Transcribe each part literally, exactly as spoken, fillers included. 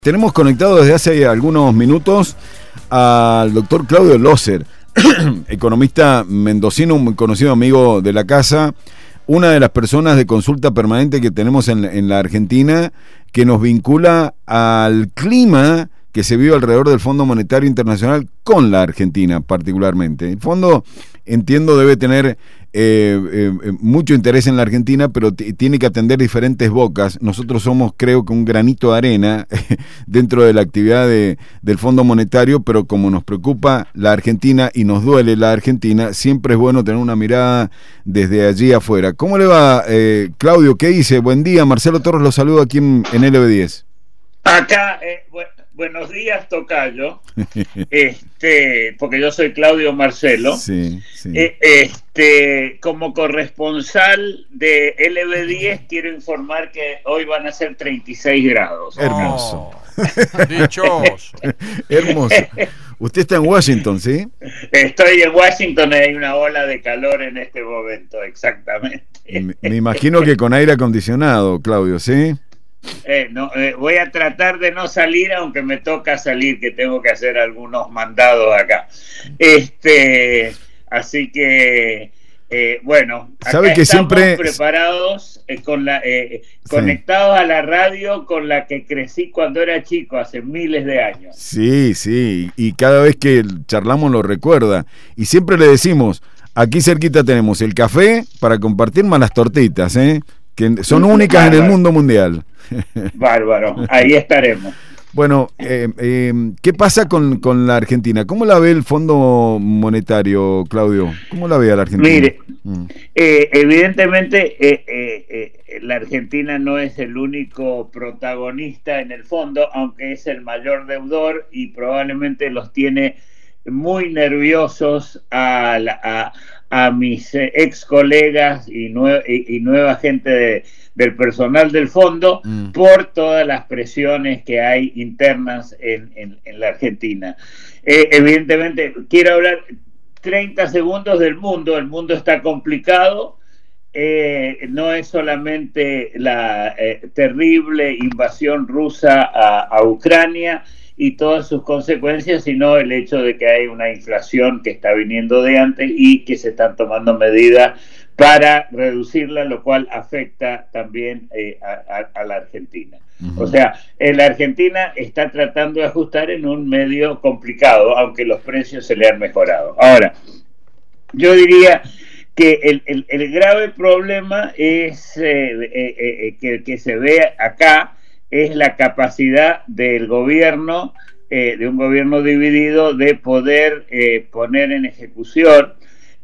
Tenemos conectado desde hace algunos minutos al doctor Claudio Loser, economista mendocino, un conocido amigo de la casa, una de las personas de consulta permanente que tenemos en, en la Argentina, que nos vincula al clima que se vive alrededor del Fondo Monetario Internacional con la Argentina particularmente. El fondo, entiendo, debe tener eh, eh, mucho interés en la Argentina, pero t- tiene que atender diferentes bocas. Nosotros somos, creo que un granito de arena dentro de la actividad de, del Fondo Monetario, pero como nos preocupa la Argentina y nos duele la Argentina, siempre es bueno tener una mirada desde allí afuera. ¿Cómo le va, eh, Claudio? ¿Qué dice? Buen día, Marcelo Torres lo saluda aquí en, en L B diez. Acá, eh, bu buenos días, tocayo, este, porque yo soy Claudio Marcelo, sí, sí. Eh, este, como corresponsal de L B diez quiero informar que hoy van a ser treinta y seis grados. Hermoso. Oh, dichoso. Hermoso. Usted está en Washington, ¿sí? Estoy en Washington, hay una ola de calor en este momento, exactamente. Me, me imagino que con aire acondicionado, Claudio, ¿sí? Eh, no, eh, voy a tratar de no salir, aunque me toca salir, que tengo que hacer algunos mandados acá. Este, así que, eh, bueno, acá ¿sabe que estamos siempre preparados, eh, con la, eh, sí. conectados a la radio con la que crecí cuando era chico, hace miles de años. Sí, sí, y cada vez que charlamos lo recuerda. Y siempre le decimos, aquí cerquita tenemos el café para compartir más las tortitas, ¿eh? Que son únicas Bárbaro. En el mundo mundial. Bárbaro, ahí estaremos. Bueno, eh, eh, ¿qué pasa con, con la Argentina? ¿Cómo la ve el Fondo Monetario, Claudio? ¿Cómo la ve a la Argentina? Mire, mm. eh, evidentemente eh, eh, eh, la Argentina no es el único protagonista en el fondo, aunque es el mayor deudor y probablemente los tiene muy nerviosos a, la, a, a mis ex colegas y, nue y, y nueva gente de, del personal del fondo mm. por todas las presiones que hay internas en, en, en la Argentina. Eh, evidentemente, quiero hablar treinta segundos del mundo. El mundo está complicado. Eh, no es solamente la eh, terrible invasión rusa a, a Ucrania y todas sus consecuencias, sino el hecho de que hay una inflación que está viniendo de antes y que se están tomando medidas para reducirla, lo cual afecta también eh, a, a, a la Argentina. Uh-huh. O sea, eh, la Argentina está tratando de ajustar en un medio complicado, aunque los precios se le han mejorado. Ahora, yo diría que el, el, el grave problema es eh, eh, eh, que, que se ve acá, es la capacidad del gobierno, eh, de un gobierno dividido, de poder eh, poner en ejecución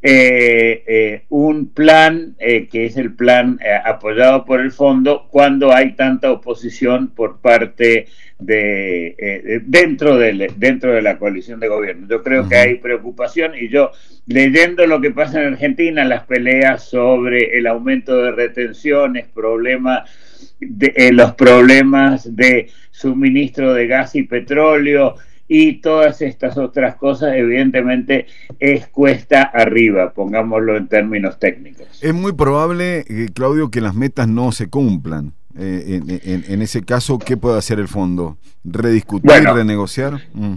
eh, eh, un plan, eh, que es el plan eh, apoyado por el fondo, cuando hay tanta oposición por parte de, eh, de dentro, de, dentro de la coalición de gobierno. Yo creo uh-huh. que hay preocupación, y yo, leyendo lo que pasa en Argentina, las peleas sobre el aumento de retenciones, problemas De, eh, los problemas de suministro de gas y petróleo y todas estas otras cosas, evidentemente es cuesta arriba, pongámoslo en términos técnicos. Es muy probable, eh, Claudio, que las metas no se cumplan. Eh, en, en, en ese caso, ¿qué puede hacer el fondo? ¿Rediscutir, bueno, renegociar? Mm.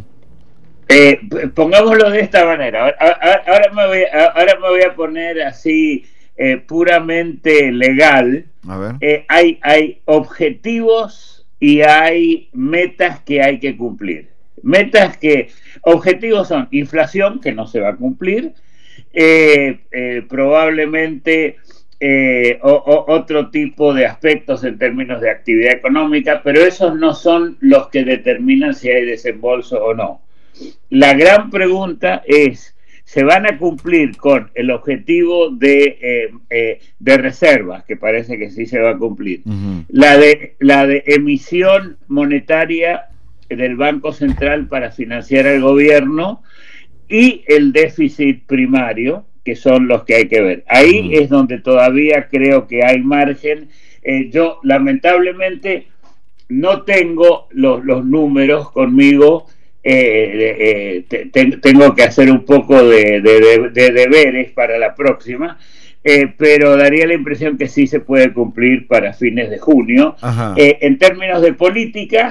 Eh, pongámoslo de esta manera. Ahora, ahora, me, voy, ahora me voy a poner así eh, puramente legal. A ver. Eh, hay, hay objetivos y hay metas que hay que cumplir. Metas que, objetivos son inflación, que no se va a cumplir, eh, eh, probablemente eh, o, o, otro tipo de aspectos en términos de actividad económica, pero esos no son los que determinan si hay desembolso o no. La gran pregunta es, ¿se van a cumplir con el objetivo de, eh, eh, de reservas, que parece que sí se va a cumplir? Uh-huh. La de, la de emisión monetaria del Banco Central para financiar al gobierno y el déficit primario, que son los que hay que ver. Ahí uh-huh. es donde todavía creo que hay margen. Eh, yo, lamentablemente, no tengo los, los números conmigo. Eh, eh, te, te, tengo que hacer un poco de, de, de, de deberes para la próxima, eh, pero daría la impresión que sí se puede cumplir para fines de junio. Eh, en términos de políticas,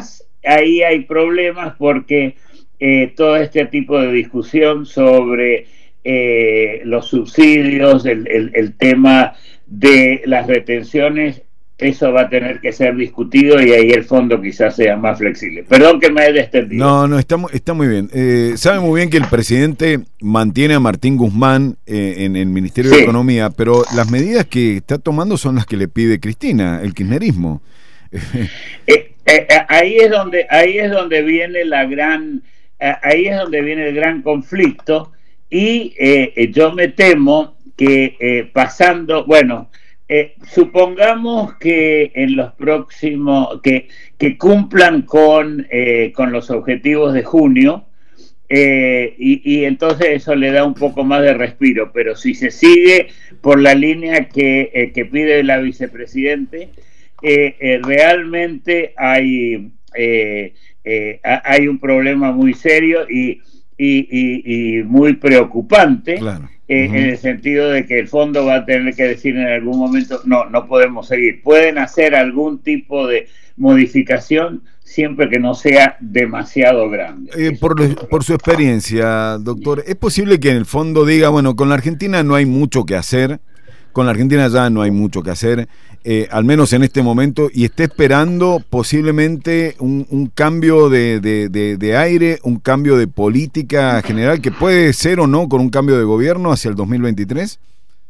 ahí hay problemas porque eh, todo este tipo de discusión sobre eh, los subsidios, el, el, el tema de las retenciones, eso va a tener que ser discutido y ahí el fondo quizás sea más flexible. Perdón que me haya extendido. No, no, está, está muy bien. Eh, sabe muy bien que el presidente mantiene a Martín Guzmán eh, en el Ministerio sí. de Economía, pero las medidas que está tomando son las que le pide Cristina, el kirchnerismo. eh, eh, ahí es donde ahí es donde viene la gran eh, ahí es donde viene el gran conflicto y eh, yo me temo que eh, pasando, bueno, Eh, supongamos que en los próximos, que, que cumplan con, eh, con los objetivos de junio, eh, y, y entonces eso le da un poco más de respiro, pero si se sigue por la línea que, eh, que pide la vicepresidente, eh, eh, realmente hay, eh, eh, hay un problema muy serio y, y, y, y muy preocupante. Claro. Eh, uh-huh. En el sentido de que el fondo va a tener que decir en algún momento, no, no podemos seguir. Pueden hacer algún tipo de modificación siempre que no sea demasiado grande. Eh, por, por su experiencia, doctor, ¿es posible que en el fondo diga, bueno, con la Argentina no hay mucho que hacer, con la Argentina ya no hay mucho que hacer, eh, al menos en este momento, y esté esperando posiblemente un, un cambio de, de, de, de aire, un cambio de política general, que puede ser o no con un cambio de gobierno hacia el dos mil veintitrés?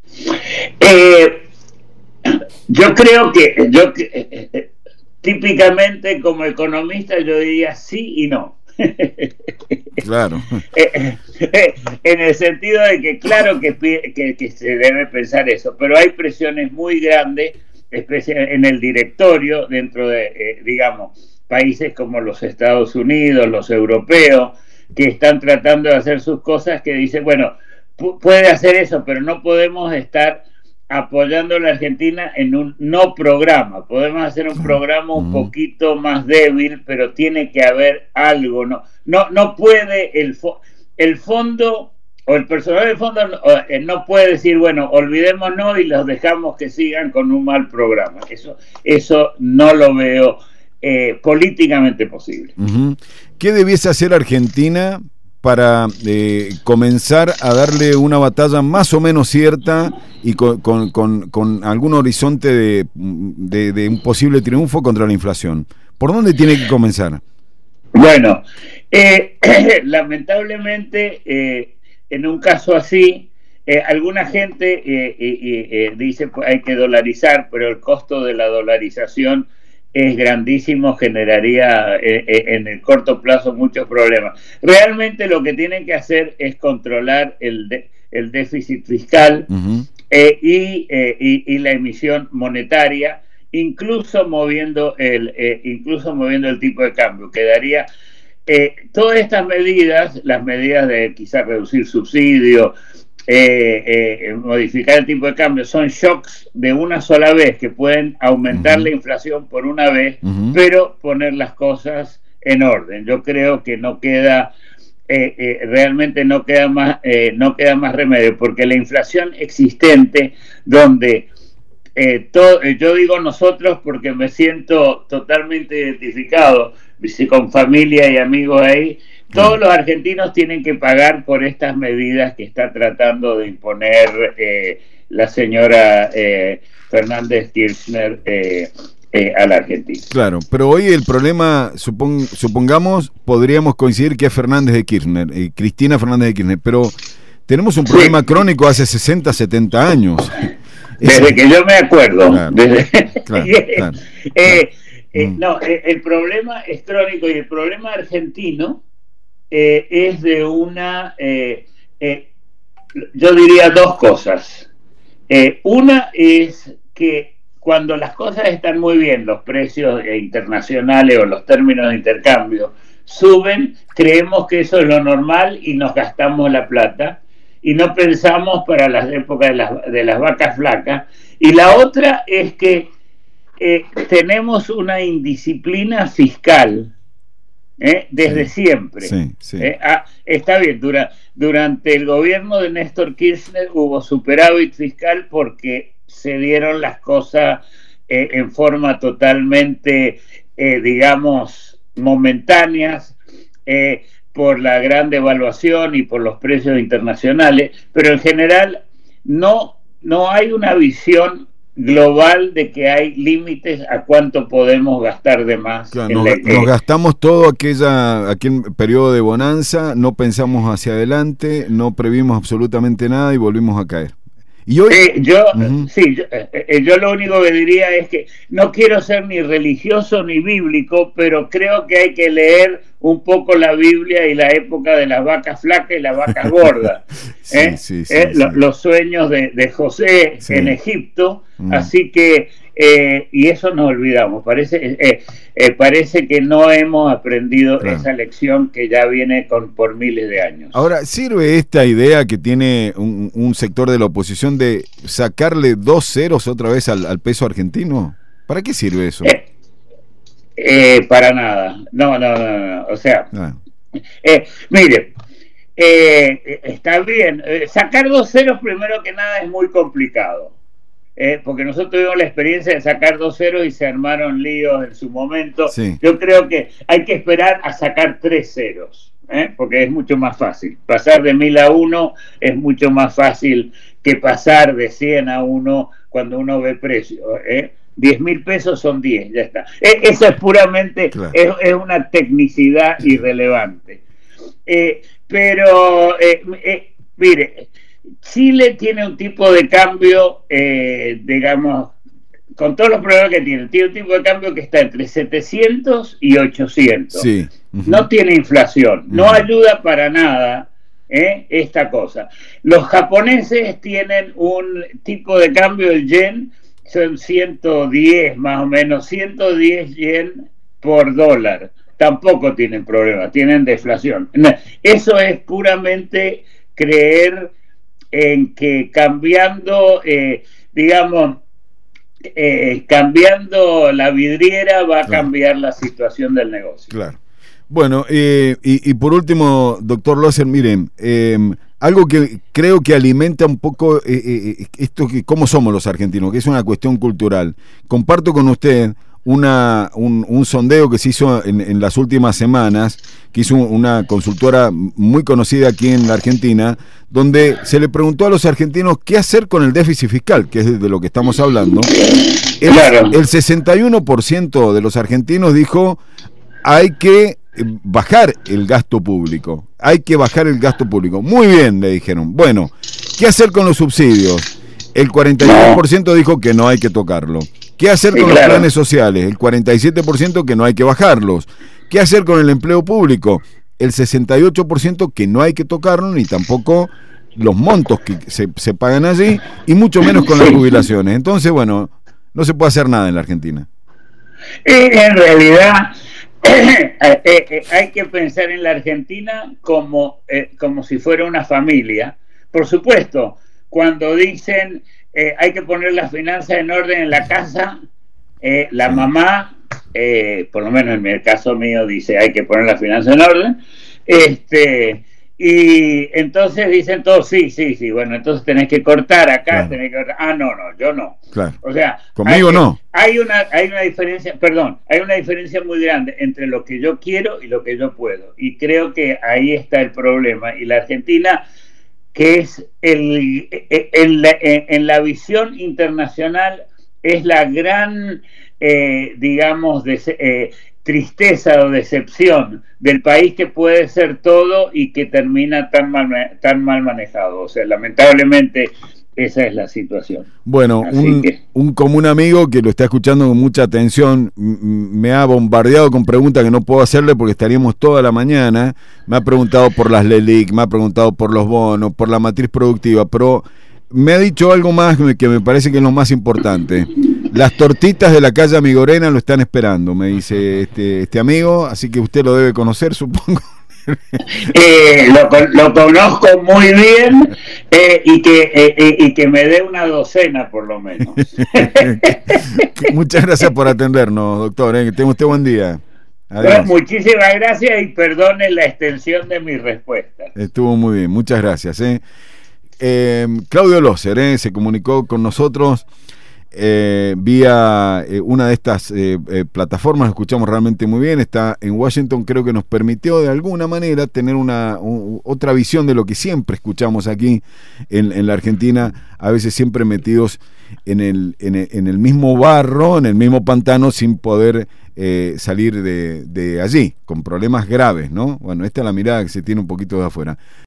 Eh, yo creo que, yo eh, típicamente como economista yo diría sí y no. Claro. Eh, eh, en el sentido de que claro que, que, que se debe pensar eso, pero hay presiones muy grandes, especialmente en el directorio, dentro de, eh, digamos, países como los Estados Unidos, los europeos, que están tratando de hacer sus cosas, que dicen, bueno, puede hacer eso, pero no podemos estar apoyando a la Argentina en un no programa. Podemos hacer un programa un poquito más débil, pero tiene que haber algo. No, no, no puede el, fo el fondo o el personal del fondo no, no puede decir, bueno, olvidémonos y los dejamos que sigan con un mal programa. Eso, eso no lo veo eh, políticamente posible. Uh-huh. ¿Qué debiese hacer Argentina para eh, comenzar a darle una batalla más o menos cierta y con, con, con, con algún horizonte de, de, de un posible triunfo contra la inflación? ¿Por dónde tiene que comenzar? Bueno, eh, lamentablemente, eh, en un caso así, eh, alguna gente eh, eh, eh, dice que hay que dolarizar, pero el costo de la dolarización es grandísimo, generaría eh, eh, en el corto plazo muchos problemas. Realmente lo que tienen que hacer es controlar el, de, el déficit fiscal uh-huh. eh, y, eh, y, y la emisión monetaria, incluso moviendo el, eh, incluso moviendo el tipo de cambio. Quedaría eh, todas estas medidas, las medidas de quizás reducir subsidios, Eh, eh, modificar el tipo de cambio, son shocks de una sola vez que pueden aumentar uh-huh. la inflación por una vez, uh-huh. pero poner las cosas en orden. Yo creo que no queda eh, eh, realmente no queda más eh, no queda más remedio, porque la inflación existente, donde eh, todo, yo digo nosotros porque me siento totalmente identificado con familia y amigos ahí. Todos los argentinos tienen que pagar por estas medidas que está tratando de imponer eh, la señora eh, Fernández Kirchner eh, eh, a la Argentina. Claro, pero hoy el problema, supong, supongamos, podríamos coincidir que es Fernández de Kirchner, eh, Cristina Fernández de Kirchner, pero tenemos un problema sí. crónico hace sesenta, setenta años. Desde es, que yo me acuerdo. Claro, desde, claro, eh, claro, eh, eh, mm. No, eh, el problema es crónico y el problema argentino Eh, es de una, eh, eh, yo diría dos cosas. Eh, una es que cuando las cosas están muy bien, los precios internacionales o los términos de intercambio suben, creemos que eso es lo normal y nos gastamos la plata y no pensamos para las épocas de las, de las vacas flacas. Y la otra es que eh, tenemos una indisciplina fiscal ¿Eh? desde sí, siempre. Sí, sí. Eh, ah, está bien, dura, durante el gobierno de Néstor Kirchner hubo superávit fiscal porque se dieron las cosas eh, en forma totalmente, eh, digamos, momentáneas eh, por la gran devaluación y por los precios internacionales, pero en general no, no hay una visión global de que hay límites a cuánto podemos gastar de más. Claro, nos, la, eh, nos gastamos todo aquella, aquel periodo de bonanza, no pensamos hacia adelante, no previmos absolutamente nada y volvimos a caer. Y hoy, eh, yo, uh-huh. sí, yo, eh, yo lo único que diría es que no quiero ser ni religioso ni bíblico, pero creo que hay que leer un poco la Biblia y la época de las vacas flacas y las vacas gordas. sí, ¿eh? sí, sí, ¿Eh? sí. Lo, los sueños de, de José sí. en Egipto, uh-huh. así que, eh, y eso nos olvidamos, parece, eh, eh, parece que no hemos aprendido claro. esa lección que ya viene con, por miles de años. Ahora, ¿sirve esta idea que tiene un, un sector de la oposición de sacarle dos ceros otra vez al, al peso argentino? ¿Para qué sirve eso? Eh, eh, para nada, no, no, no, no. o sea, ah. eh, mire, eh, está bien, eh, sacar dos ceros primero que nada es muy complicado. Eh, porque nosotros tuvimos la experiencia de sacar dos ceros y se armaron líos en su momento. Sí. Yo creo que hay que esperar a sacar tres ceros, ¿eh? porque es mucho más fácil. Pasar de mil a uno es mucho más fácil que pasar de cien a uno cuando uno ve precio. ¿eh? diez mil pesos son diez, ya está. Eh, eso es puramente, claro. es, es una tecnicidad irrelevante. Eh, pero, eh, eh, mire... Chile tiene un tipo de cambio, eh, digamos, con todos los problemas que tiene, tiene un tipo de cambio que está entre setecientos y ochocientos. Sí. Uh-huh. No tiene inflación, uh-huh. no ayuda para nada eh, esta cosa. Los japoneses tienen un tipo de cambio, el yen, son ciento diez más o menos, ciento diez yen por dólar. Tampoco tienen problema, tienen deflación. Eso es puramente creer en que cambiando, eh, digamos, eh, cambiando la vidriera va a claro. cambiar la situación del negocio. Claro. Bueno, eh, y, y por último, doctor Loser, miren, eh, algo que creo que alimenta un poco eh, eh, esto que cómo somos los argentinos, que es una cuestión cultural. Comparto con usted una un, un sondeo que se hizo en, en las últimas semanas, que hizo una consultora muy conocida aquí en la Argentina, donde se le preguntó a los argentinos qué hacer con el déficit fiscal, que es de lo que estamos hablando. El, claro. el sesenta y uno por ciento de los argentinos dijo hay que bajar el gasto público, hay que bajar el gasto público. Muy bien, le dijeron. Bueno, ¿qué hacer con los subsidios? El cuarenta y nueve por ciento dijo que no hay que tocarlo. ¿Qué hacer con sí, claro. los planes sociales? El cuarenta y siete por ciento que no hay que bajarlos. ¿Qué hacer con el empleo público? El sesenta y ocho por ciento que no hay que tocarlo, ni tampoco los montos que se, se pagan allí, y mucho menos con las jubilaciones. Entonces, bueno, no se puede hacer nada en la Argentina. En realidad, eh, eh, hay que pensar en la Argentina como, eh, como si fuera una familia. Por supuesto, cuando dicen eh, hay que poner las finanzas en orden en la casa, eh, la sí. mamá, eh, por lo menos en el caso mío, dice hay que poner las finanzas en orden, este, y entonces dicen todos sí, sí, sí, bueno, entonces tenés que cortar acá, claro. tenés que cortar, ah, no, no, yo no. Claro. O sea, conmigo hay, no. Hay una, hay una diferencia, perdón, hay una diferencia muy grande entre lo que yo quiero y lo que yo puedo, y creo que ahí está el problema, y la Argentina, que es el, en, la, en la visión internacional, es la gran, eh, digamos, de, eh, tristeza o decepción del país que puede ser todo y que termina tan mal, tan mal manejado. O sea, lamentablemente esa es la situación. Bueno, un, que... un común amigo que lo está escuchando con mucha atención me ha bombardeado con preguntas que no puedo hacerle porque estaríamos toda la mañana. Me ha preguntado por las LELIC, me ha preguntado por los bonos, por la matriz productiva, pero me ha dicho algo más que me parece que es lo más importante. Las tortitas de la calle Amigorena lo están esperando, me dice este, este amigo, así que usted lo debe conocer, supongo. Eh, lo, lo conozco muy bien eh, y, que, eh, eh, y que me dé una docena por lo menos. Muchas gracias por atendernos, doctor, eh, que tenga usted buen día. Bueno, muchísimas gracias y perdone la extensión de mi respuesta. Estuvo muy bien, muchas gracias. Eh. Eh, Claudio Loser eh, se comunicó con nosotros. eh, vía eh, una de estas eh, eh, plataformas, lo escuchamos realmente muy bien, está en Washington, creo que nos permitió de alguna manera tener una u, otra visión de lo que siempre escuchamos aquí en, en la Argentina, a veces siempre metidos en el, en el, en el mismo barro, en el mismo pantano, sin poder eh, salir de, de allí, con problemas graves, ¿no? Bueno, esta es la mirada que se tiene un poquito de afuera.